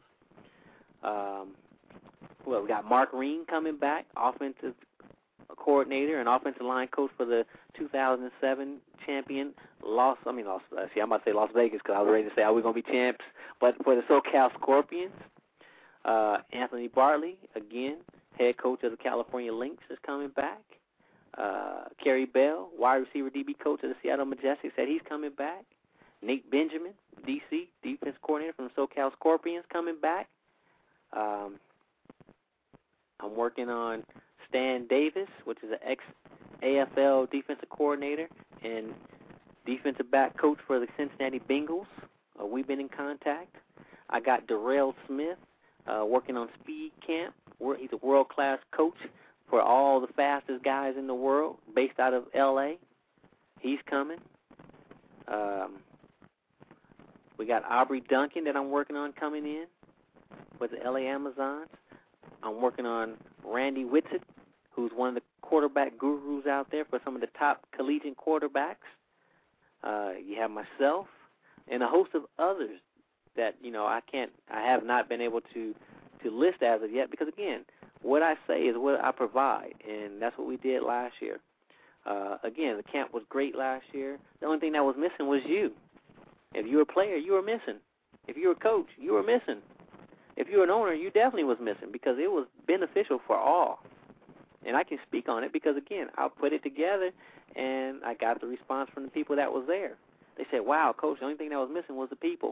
Um, well, we got Mark Reen coming back, offensive coordinator and offensive line coach for the two thousand seven champion Las, I mean, Las, uh, see, I'm about to say Las Vegas because I was ready to say, are we going to be champs? But for the SoCal Scorpions, uh, Anthony Bartley, again, head coach of the California Lynx, is coming back. Uh, Kerry Bell, wide receiver D B coach of the Seattle Majestics, said he's coming back. Nate Benjamin, D C, defense coordinator from the SoCal Scorpions, coming back. Um, I'm working on Stan Davis, which is an ex-A F L defensive coordinator and defensive back coach for the Cincinnati Bengals. Uh, we've been in contact. I got Darrell Smith uh, working on Speed Camp. He's a world-class coach for all the fastest guys in the world, based out of L A. He's coming. Um, we got Aubrey Duncan that I'm working on coming in with the L A Amazons. I'm working on Randy Whitsitt, who's one of the quarterback gurus out there for some of the top collegiate quarterbacks. Uh, you have myself and a host of others that, you know, I can't, I have not been able to, to list as of yet because, again, what I say is what I provide, and that's what we did last year. Uh, again, the camp was great last year. The only thing that was missing was you. If you were a player, you were missing. If you were a coach, you were missing. If you were an owner, you definitely was missing because it was beneficial for all. And I can speak on it because, again, I put it together, and I got the response from the people that was there. They said, wow, Coach, the only thing that was missing was the people.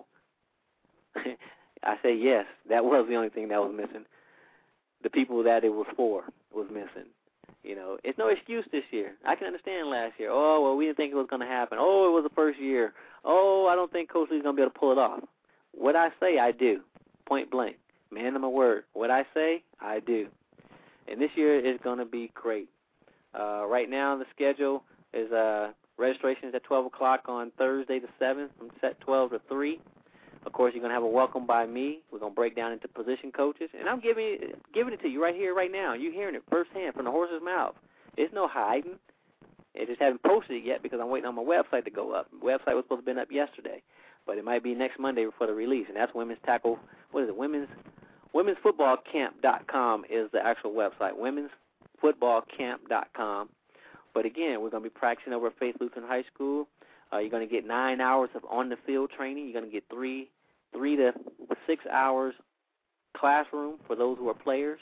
I said, yes, that was the only thing that was missing. The people that it was for was missing. You know, it's no excuse this year. I can understand last year. Oh, well, we didn't think it was going to happen. Oh, it was the first year. Oh, I don't think Coach Lee's going to be able to pull it off. What I say, I do, point blank. Man of my word. What I say, I do. And this year is going to be great. Uh, right now, the schedule is uh, registrations at twelve o'clock on Thursday the seventh from set twelve to three. Of course, you're going to have a welcome by me. We're going to break down into position coaches. And I'm giving, giving it to you right here, right now. You're hearing it firsthand from the horse's mouth. There's no hiding. I just haven't posted it yet because I'm waiting on my website to go up. The website was supposed to have been up yesterday, but it might be next Monday before the release. And that's Women's Tackle, what is it, Women's Women's Football Camp dot com is the actual website, Women's Football Camp dot com. But, again, we're going to be practicing over at Faith Lutheran High School. Uh, you're going to get nine hours of on-the-field training. You're going to get three, three to six hours classroom for those who are players.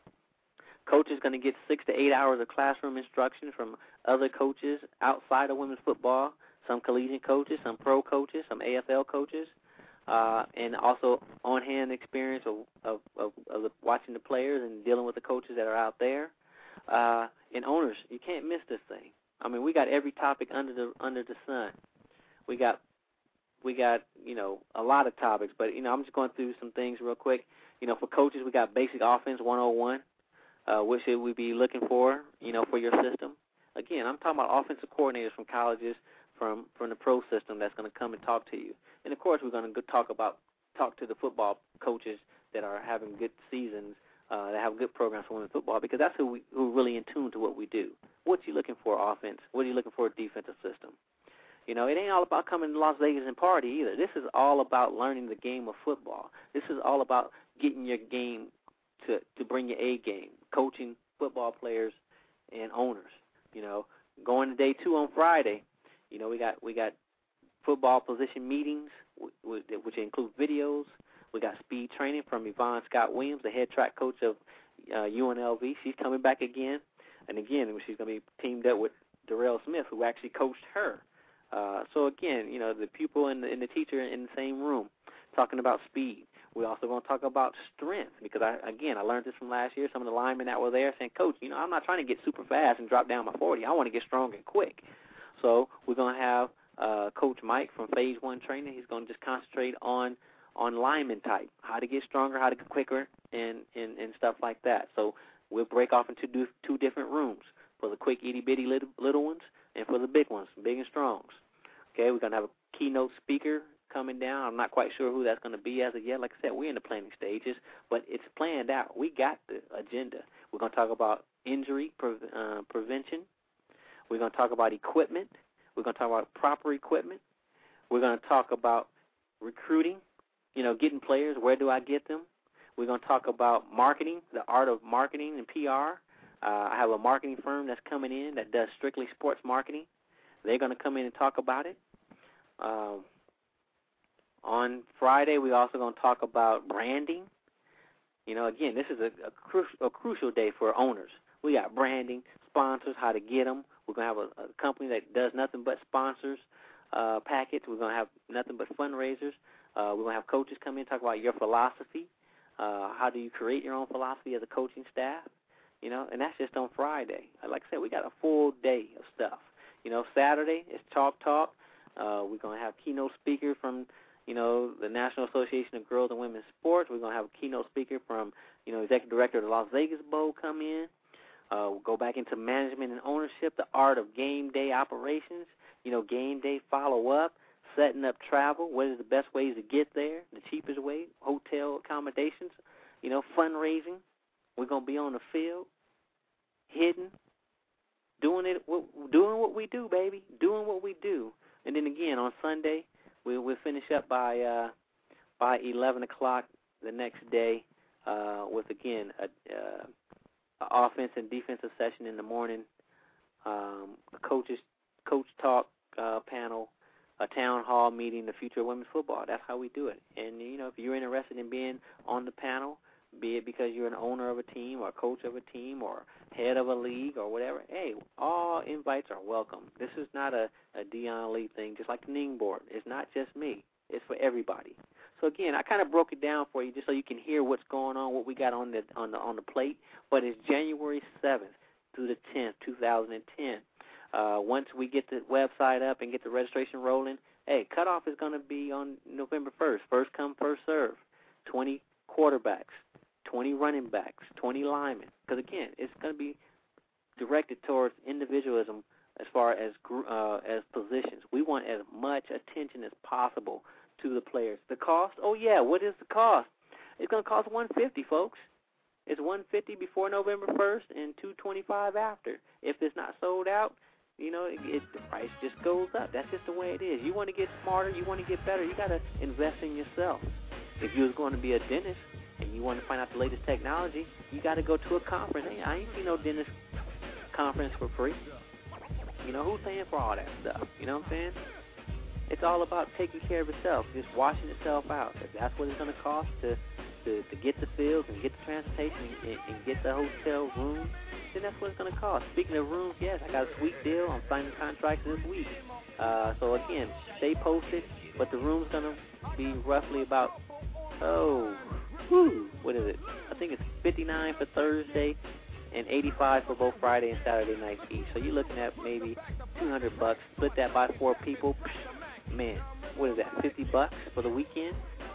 Coach is going to get six to eight hours of classroom instruction from other coaches outside of women's football, some collegiate coaches, some pro coaches, some A F L coaches. Uh, and also on-hand experience of, of, of, of the, watching the players and dealing with the coaches that are out there. Uh, and owners, you can't miss this thing. I mean, we got every topic under the under the sun. We got we got you know a lot of topics, but you know I'm just going through some things real quick. You know, for coaches, we got Basic Offense one oh one. Uh, what should we be looking for? You know, for your system. Again, I'm talking about offensive coordinators from colleges, from from the pro system that's going to come and talk to you. And, of course, we're going to talk about talk to the football coaches that are having good seasons, uh, that have good programs for women's football, because that's who we who are really in tune to what we do. What you looking for offense? What are you looking for a defensive system? You know, it ain't all about coming to Las Vegas and party either. This is all about learning the game of football. This is all about getting your game to, to bring your A game, coaching football players and owners. You know, going to day two on Friday. You know, we got we got football position meetings, which include videos. We got speed training from Yvonne Scott Williams, the head track coach of uh, U N L V. She's coming back again. And again, she's going to be teamed up with Darrell Smith, who actually coached her. Uh, so, again, you know, the pupil and the, and the teacher in the same room talking about speed. We're also going to talk about strength because, I, again, I learned this from last year. Some of the linemen that were there saying, Coach, you know, I'm not trying to get super fast and drop down my forty. I want to get strong and quick. So we're going to have uh, Coach Mike from Phase one Training. He's going to just concentrate on on lineman type, how to get stronger, how to get quicker, and, and, and stuff like that. So we'll break off into do, two different rooms for the quick itty-bitty little, little ones and for the big ones, big and strongs. Okay, we're going to have a keynote speaker coming down. I'm not quite sure who that's going to be as of yet. Like I said, we're in the planning stages, but it's planned out. We got the agenda. We're going to talk about injury pre- uh, prevention. We're going to talk about equipment. We're going to talk about proper equipment. We're going to talk about recruiting, you know, getting players. Where do I get them? We're going to talk about marketing, the art of marketing and P R. Uh, I have a marketing firm that's coming in that does strictly sports marketing. They're going to come in and talk about it. Um, on Friday, we're also going to talk about branding. You know, again, this is a, a, cru- a crucial day for owners. We got branding, sponsors, how to get them. We're going to have a, a company that does nothing but sponsors uh, packets. We're going to have nothing but fundraisers. Uh, we're going to have coaches come in and talk about your philosophy. Uh, how do you create your own philosophy as a coaching staff? You know, and that's just on Friday. Like I said, we got a full day of stuff. You know, Saturday is Chalk Talk. Uh, we're going to have keynote speaker from, you know, the National Association of Girls and Women's Sports. We're going to have a keynote speaker from, you know, Executive Director of the Las Vegas Bowl come in. Uh, we'll go back into management and ownership, the art of game day operations, you know, game day follow-up, setting up travel, what is the best ways to get there, the cheapest way, hotel accommodations, you know, fundraising. We're going to be on the field, hidden, doing it, doing what we do, baby, doing what we do. And then again on Sunday, we we'll finish up by uh, by eleven o'clock the next day uh, with again a, uh, a offense and defensive session in the morning, um, a coaches coach talk uh, panel, a town hall meeting, the future of women's football. That's how we do it. And you know, if you're interested in being on the panel, be it because you're an owner of a team or a coach of a team or head of a league or whatever, hey, all invites are welcome. This is not a, a Dion Lee thing, just like the Ning board. It's not just me. It's for everybody. So, again, I kind of broke it down for you just so you can hear what's going on, what we got on the on the, on the plate. But it's January seventh through the tenth, two thousand ten. Uh, once we get the website up and get the registration rolling, hey, cutoff is going to be on November first. First come, first serve. twenty quarterbacks, twenty running backs, twenty linemen. Because, again, it's going to be directed towards individualism as far as uh, as positions. We want as much attention as possible to the players. The cost? Oh, yeah, what is the cost? It's going to cost one hundred fifty dollars, folks. It's one hundred fifty dollars before November first and two hundred twenty-five dollars after. If it's not sold out, you know, it, it, the price just goes up. That's just the way it is. You want to get smarter, you want to get better, you got to invest in yourself. If you was going to be a dentist and you want to find out the latest technology, you got to go to a conference. Hey, I ain't seen no dentist conference for free. You know, who's paying for all that stuff? You know what I'm saying? It's all about taking care of itself, just washing itself out. If that's what it's going to cost to, to, to get the fields and get the transportation and, and get the hotel room, then that's what it's going to cost. Speaking of rooms, yes, I got a sweet deal. I'm signing contracts this week. Uh, so, again, stay posted, but the room's going to be roughly about, oh, whew, what is it? I think it's fifty-nine for Thursday and eighty-five for both Friday and Saturday nights each. So you're looking at maybe two hundred bucks. Split that by four people. Man, what is that, fifty bucks for the weekend?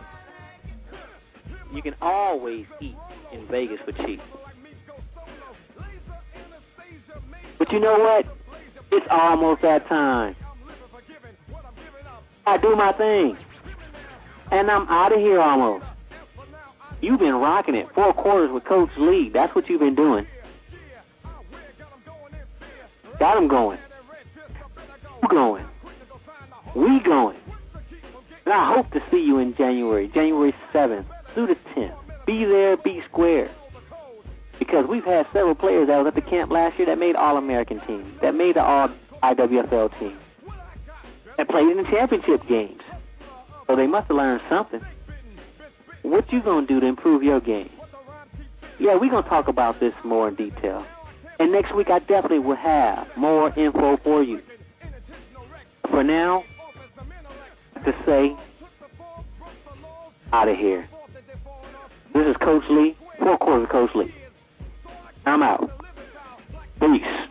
You can always eat in Vegas for cheap. But you know what? It's almost that time. I do my thing. And I'm out of here almost. You've been rocking it. Four quarters with Coach Lee. That's what you've been doing. Got him going. You going. We going. And I hope to see you in January, January seventh through the tenth. Be there, be square. Because we've had several players that was at the camp last year that made All-American teams, that made the All-I W F L team, that played in the championship games. So they must have learned something. What you going to do to improve your game? Yeah, we're going to talk about this more in detail. And next week I definitely will have more info for you. For now, to say, out of here. This is Coach Lee, four quarters of Coach Lee. I'm out. Peace.